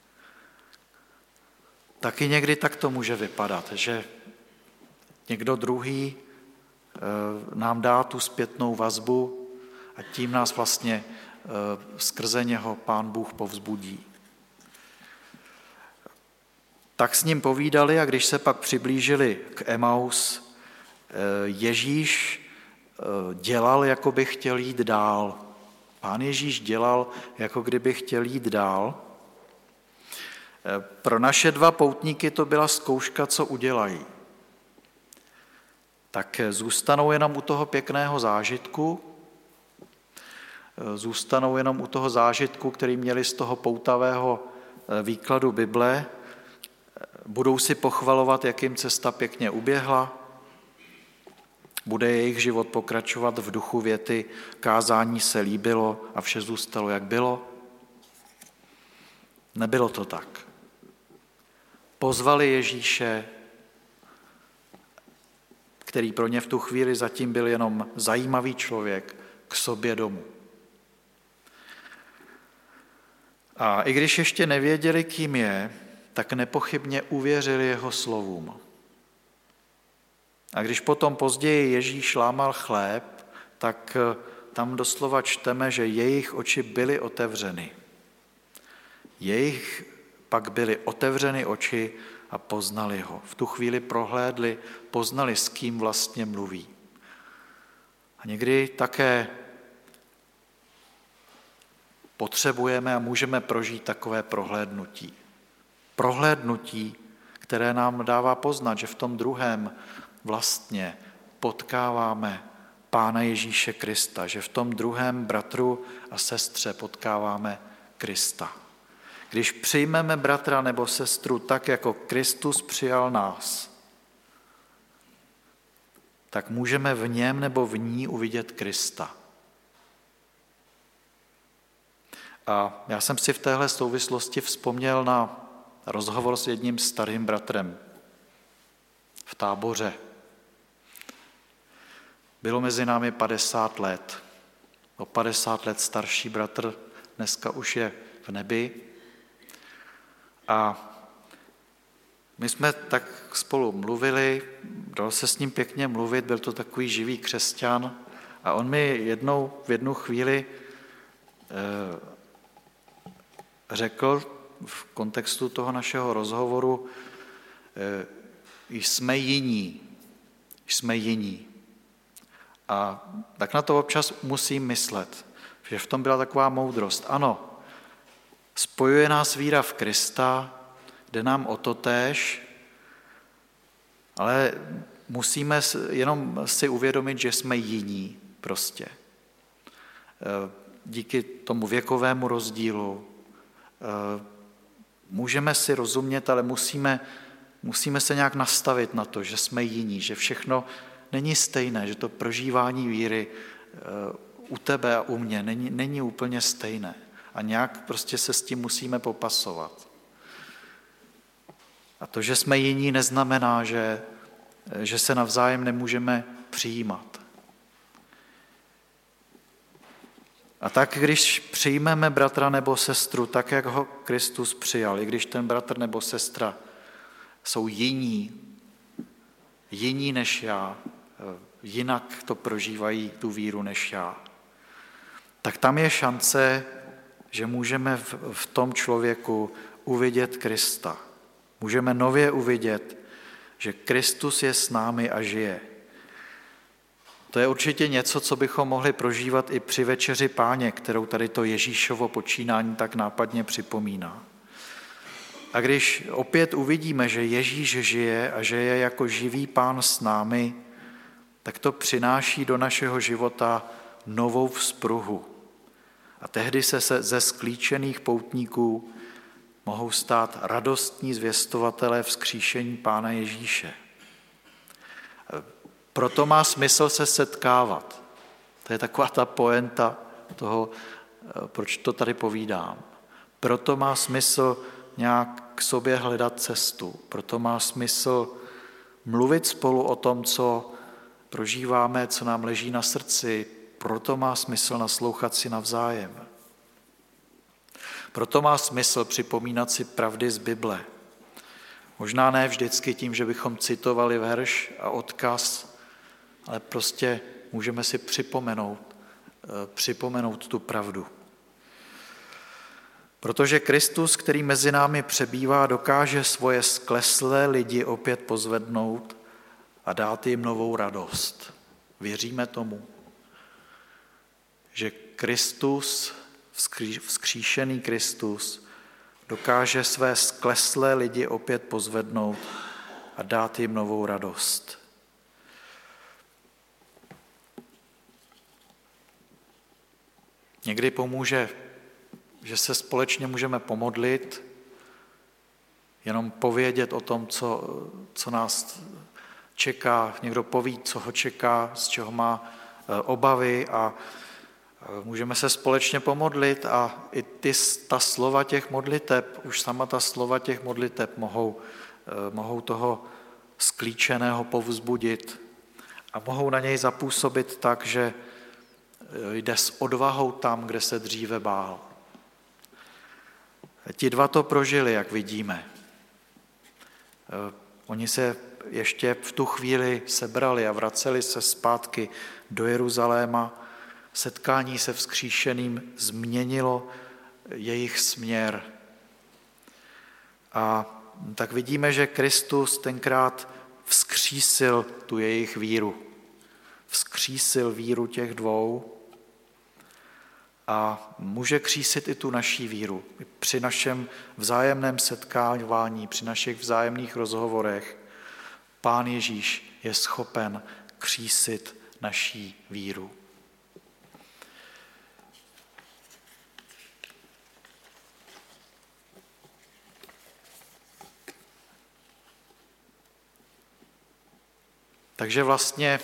Taky někdy tak to může vypadat, že někdo druhý nám dá tu zpětnou vazbu a tím nás vlastně skrze něho Pán Bůh povzbudí. Tak s ním povídali a když se pak přiblížili k Emaus, Ježíš dělal, jako by chtěl jít dál. Pán Ježíš dělal, jako kdyby chtěl jít dál. Pro naše dva poutníky to byla zkouška, co udělají. Tak zůstanou jenom u toho pěkného zážitku, zůstanou jenom u toho zážitku, který měli z toho poutavého výkladu Bible, budou si pochvalovat, jak jim cesta pěkně uběhla, bude jejich život pokračovat v duchu věty, kázání se líbilo a vše zůstalo, jak bylo. Nebylo to tak. Pozvali Ježíše, který pro ně v tu chvíli zatím byl jenom zajímavý člověk, k sobě domů. A i když ještě nevěděli, kým je, tak nepochybně uvěřili jeho slovům. A když potom později Ježíš lámal chléb, tak tam doslova čteme, že jejich oči byly otevřeny. Jejich pak byly otevřeny oči a poznali ho. V tu chvíli prohlédli, poznali, s kým vlastně mluví. A někdy také potřebujeme a můžeme prožít takové prohlédnutí. Prohlédnutí, které nám dává poznat, že v tom druhém vlastně potkáváme Pána Ježíše Krista, že v tom druhém bratru a sestře potkáváme Krista. Když přijmeme bratra nebo sestru tak, jako Kristus přijal nás, tak můžeme v něm nebo v ní uvidět Krista. A já jsem si v téhle souvislosti vzpomněl na rozhovor s jedním starým bratrem v Táboře. Bylo mezi námi padesát let. O padesát let starší bratr, dneska už je v nebi. A my jsme tak spolu mluvili, dalo se s ním pěkně mluvit, byl to takový živý křesťan. A on mi jednou, v jednu chvíli eh, řekl v kontextu toho našeho rozhovoru, eh, jsme jiní, jsme jiní. A tak na to občas musím myslet, že v tom byla taková moudrost. Ano, spojuje nás víra v Krista, jde nám o to též, ale musíme jenom si uvědomit, že jsme jiní prostě. Díky tomu věkovému rozdílu můžeme si rozumět, ale musíme, musíme se nějak nastavit na to, že jsme jiní, že všechno není stejné, že to prožívání víry u tebe a u mě není, není úplně stejné. A nějak prostě se s tím musíme popasovat. A to, že jsme jiní, neznamená, že, že se navzájem nemůžeme přijímat. A tak, když přijmeme bratra nebo sestru tak, jak ho Kristus přijal, i když ten bratr nebo sestra jsou jiní, jiní než já, jinak to prožívají tu víru než já, tak tam je šance, že můžeme v, v tom člověku uvidět Krista. Můžeme nově uvidět, že Kristus je s námi a žije. To je určitě něco, co bychom mohli prožívat i při večeři Páně, kterou tady to Ježíšovo počínání tak nápadně připomíná. A když opět uvidíme, že Ježíš žije a že je jako živý Pán s námi, tak to přináší do našeho života novou vzpruhu. A tehdy se ze sklíčených poutníků mohou stát radostní zvěstovatelé vzkříšení Pána Ježíše. Proto má smysl se setkávat. To je taková ta poenta toho, proč to tady povídám. Proto má smysl nějak k sobě hledat cestu. Proto má smysl mluvit spolu o tom, co prožíváme, co nám leží na srdci. Proto má smysl naslouchat si navzájem. Proto má smysl připomínat si pravdy z Bible. Možná ne vždycky tím, že bychom citovali verš a odkaz, ale prostě můžeme si připomenout, připomenout tu pravdu. Protože Kristus, který mezi námi přebývá, dokáže svoje skleslé lidi opět pozvednout a dát jim novou radost. Věříme tomu, že Kristus, vzkříšený Kristus, dokáže své skleslé lidi opět pozvednout a dát jim novou radost. Někdy pomůže, že se společně můžeme pomodlit, jenom povědět o tom, co, co nás čeká. Někdo poví, co ho čeká, z čeho má obavy a můžeme se společně pomodlit a i ty, ta slova těch modliteb, už sama ta slova těch modliteb mohou, mohou toho sklíčeného povzbudit a mohou na něj zapůsobit tak, že, jde s odvahou tam, kde se dříve bál. Ti dva to prožili, jak vidíme. Oni se ještě v tu chvíli sebrali a vraceli se zpátky do Jeruzaléma. Setkání se vzkříšeným změnilo jejich směr. A tak vidíme, že Kristus tenkrát vzkřísil tu jejich víru. Vzkřísil víru těch dvou a může křísit i tu naší víru. Při našem vzájemném setkávání, při našich vzájemných rozhovorech Pán Ježíš je schopen křísit naší víru. Takže vlastně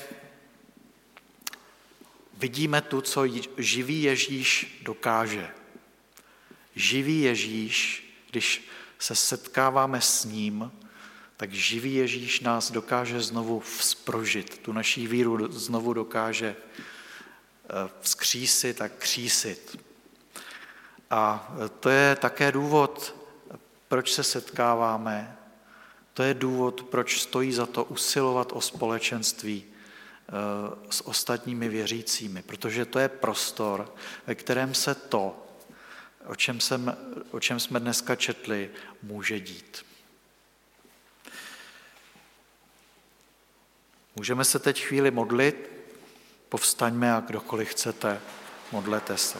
vidíme tu, co živý Ježíš dokáže. Živý Ježíš, když se setkáváme s ním, tak živý Ježíš nás dokáže znovu vzprožit, tu naší víru znovu dokáže vzkřísit a křísit. A to je také důvod, proč se setkáváme. To je důvod, proč stojí za to usilovat o společenství s ostatními věřícími, protože to je prostor, ve kterém se to, o čem, jsem, o čem jsme dneska četli, může dít. Můžeme se teď chvíli modlit, povstaňme a kdokoliv chcete, modlete se.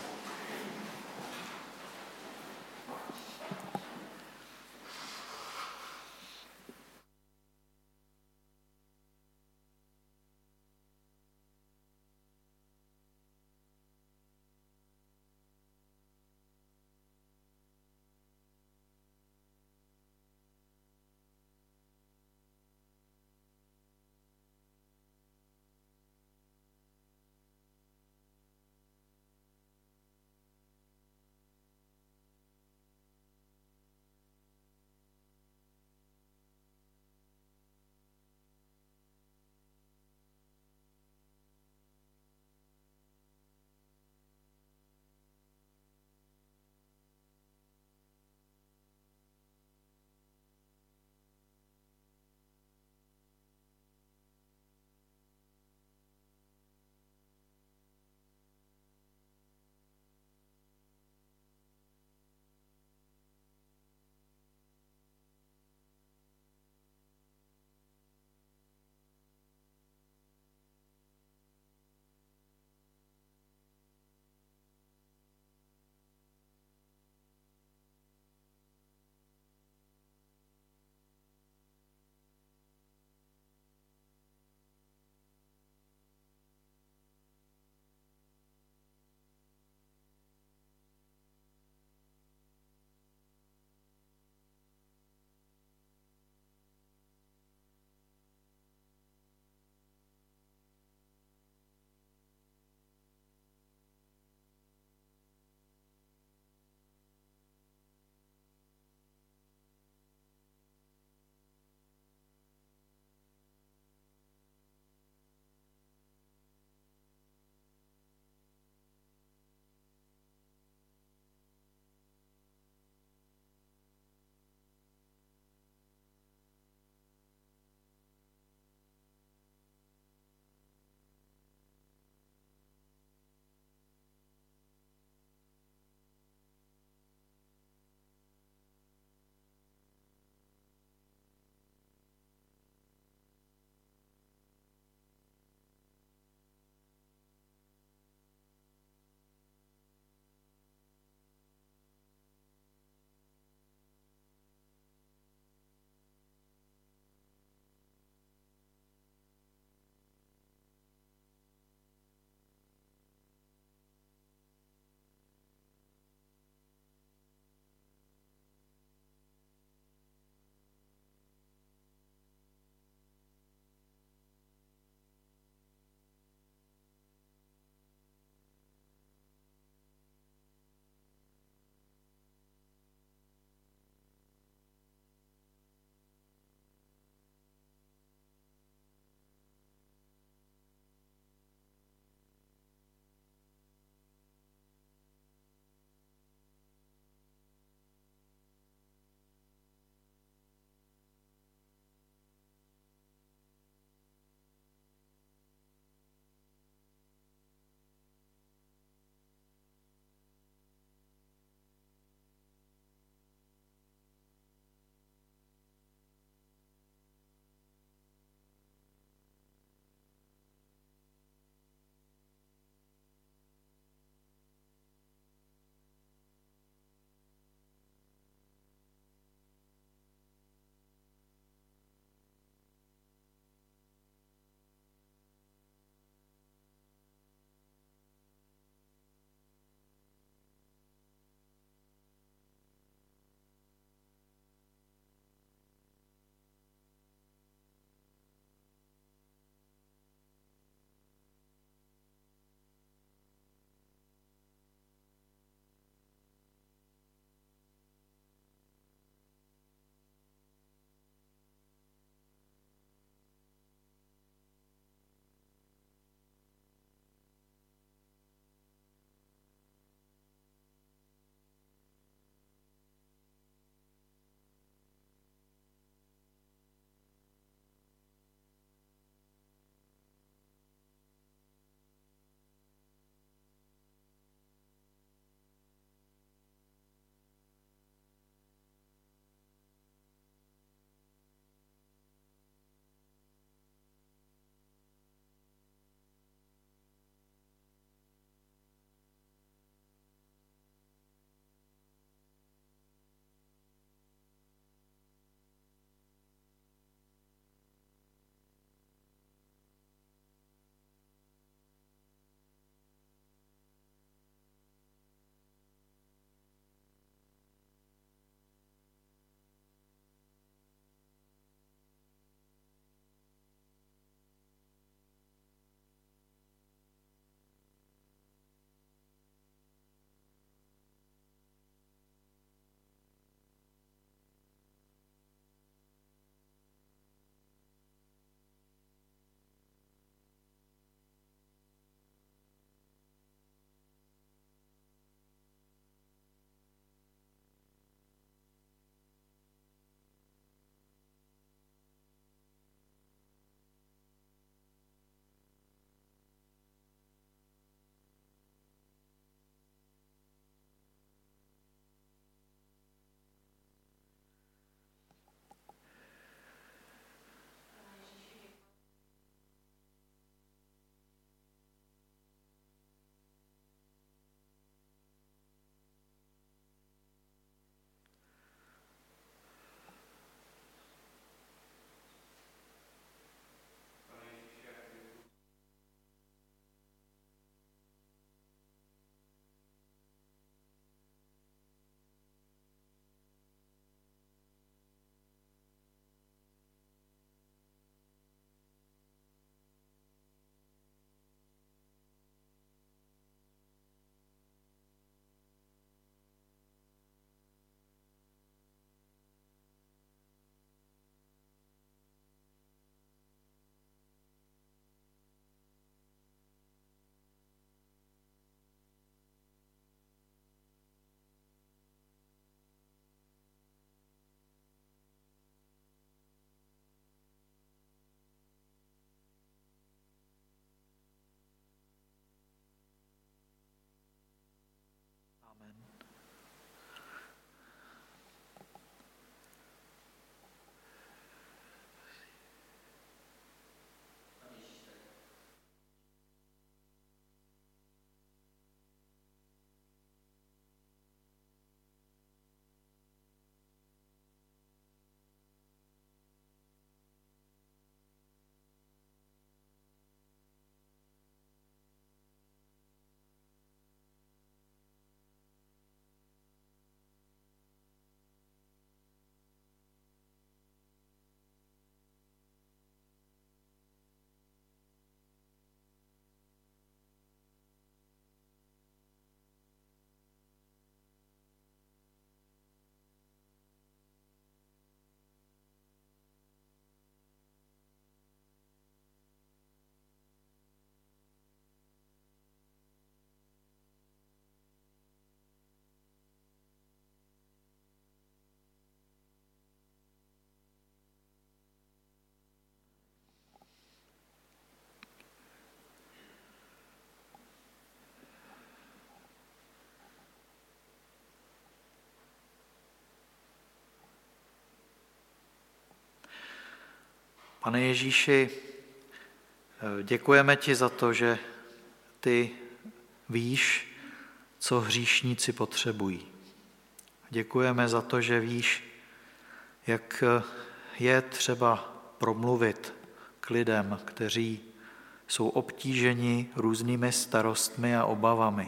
Pane Ježíši, děkujeme ti za to, že ty víš, co hříšníci potřebují. Děkujeme za to, že víš, jak je třeba promluvit k lidem, kteří jsou obtíženi různými starostmi a obavami.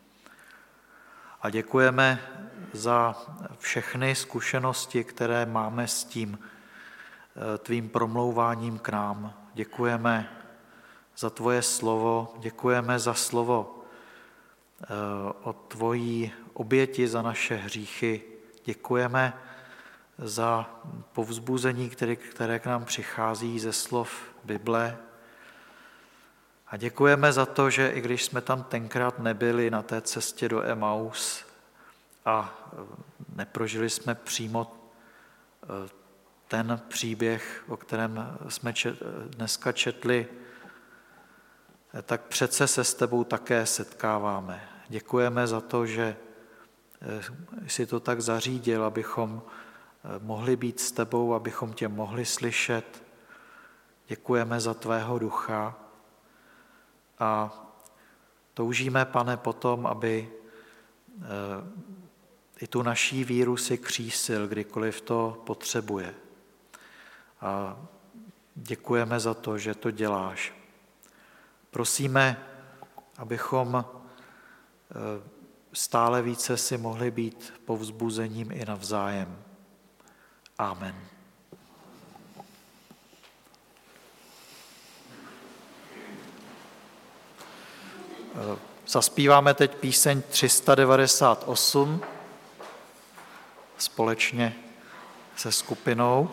A děkujeme za všechny zkušenosti, které máme s tím tvým promlouváním k nám. Děkujeme za tvoje slovo, děkujeme za slovo o tvojí oběti za naše hříchy. Děkujeme za povzbuzení, které, které k nám přichází ze slov Bible. A děkujeme za to, že i když jsme tam tenkrát nebyli na té cestě do Emaus a neprožili jsme přímo ten příběh, o kterém jsme čet, dneska četli, tak přece se s tebou také setkáváme. Děkujeme za to, že jsi to tak zařídil, abychom mohli být s tebou, abychom tě mohli slyšet. Děkujeme za tvého ducha a toužíme, Pane, potom, aby i tu naší víru si křísil, kdykoliv to potřebuje. A děkujeme za to, že to děláš. Prosíme, abychom stále více si mohli být povzbuzením i navzájem. Amen. Zaspíváme teď píseň tři sta devadesát osm společně se skupinou.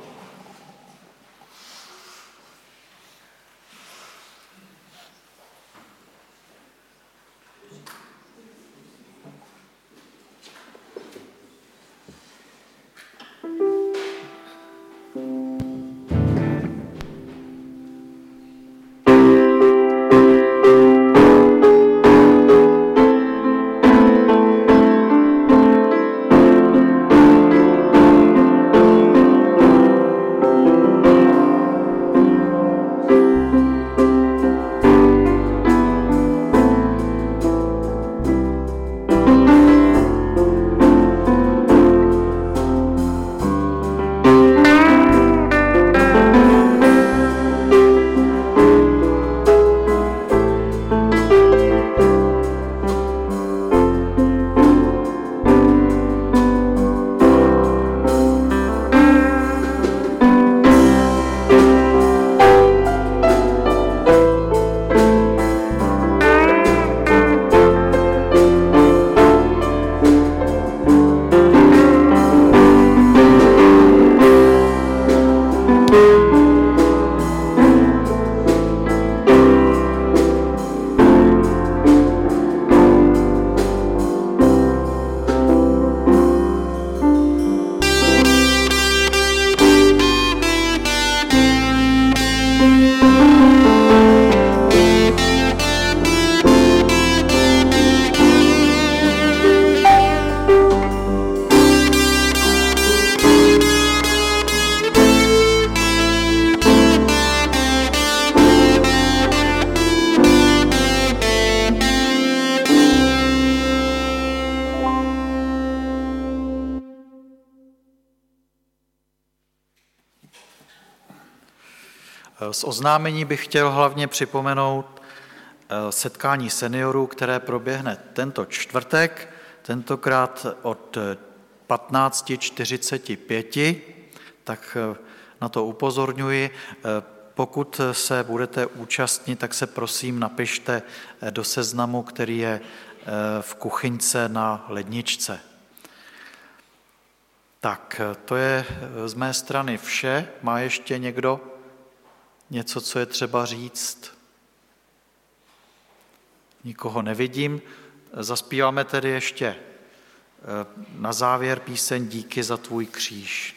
Z oznámení bych chtěl hlavně připomenout setkání seniorů, které proběhne tento čtvrtek, tentokrát od patnáct čtyřicet pět, tak na to upozorňuji. Pokud se budete účastnit, tak se prosím napište do seznamu, který je v kuchyňce na ledničce. Tak, to je z mé strany vše. Má ještě někdo něco, co je třeba říct? Nikoho nevidím. Zaspíváme tedy ještě na závěr píseň Díky za tvůj kříž.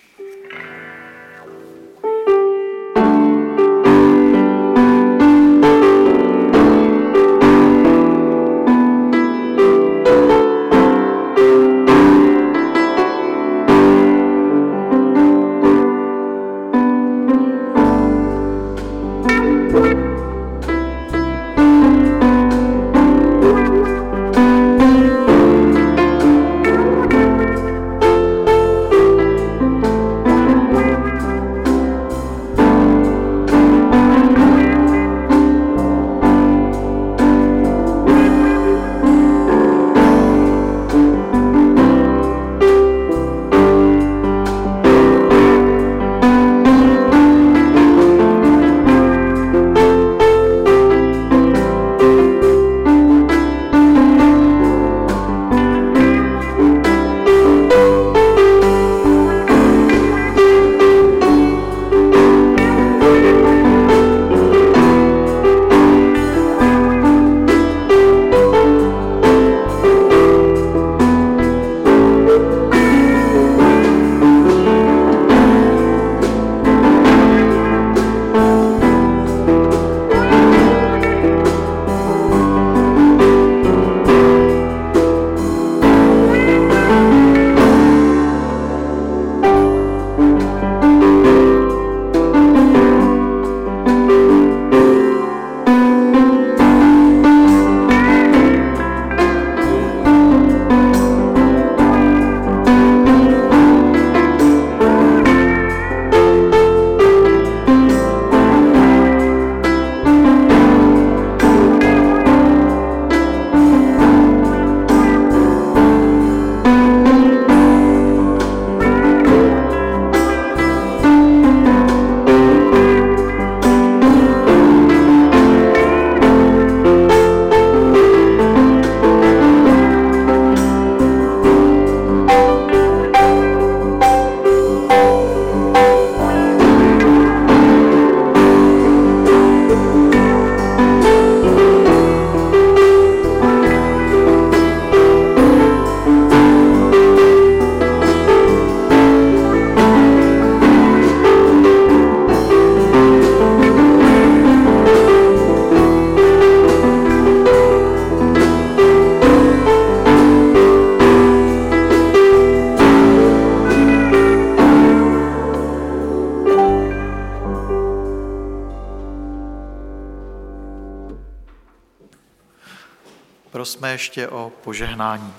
Prosme ještě o požehnání.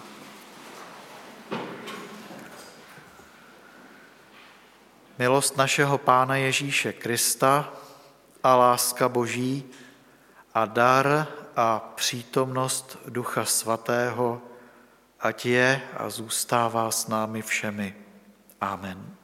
Milost našeho Pána Ježíše Krista a láska Boží a dar a přítomnost Ducha Svatého, ať je a zůstává s námi všemi. Amen.